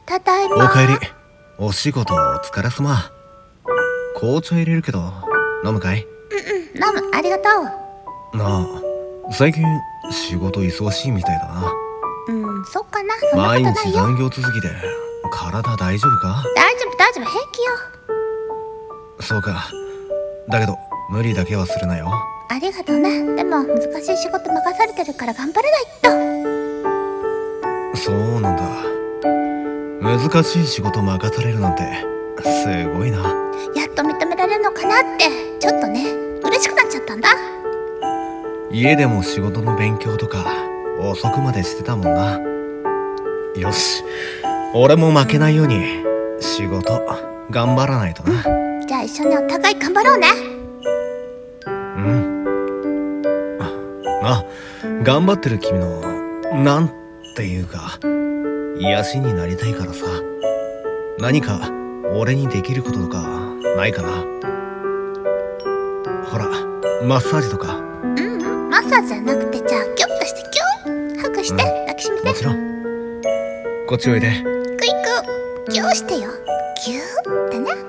ただいま。 おかえり。お仕事お疲れ様。紅茶入れるけど飲むかい？ 飲む。ありがとう。 なあ、最近仕事忙しいみたいだな。 そっかな。そんな毎ことないよ。 日残業続きで体大丈夫か？ 大丈夫大丈夫、平気よ。 そうか。だけど無理だけはするなよ。 ありがとうね。でも難しい仕事任されてるから頑張らないと。 そうなんだ。難しい仕事任されるなんてすごいな。 やっと認められるのかなってちょっとね、嬉しくなっちゃったんだ。 家でも仕事の勉強とか遅くまでしてたもんな。よし、俺も負けないように仕事頑張らないとな。 じゃあ一緒にお互い頑張ろうね。 頑張ってる君のなんていうか癒しになりたいからさ。何か俺にできることとかないかな？ほら、マッサージとか。 マッサージじゃなくて、じゃあキュッとしてキュッ、ハグして、抱きしめて。 もちろん。こっちおいで。 クイック、キューしてよ。キューってね。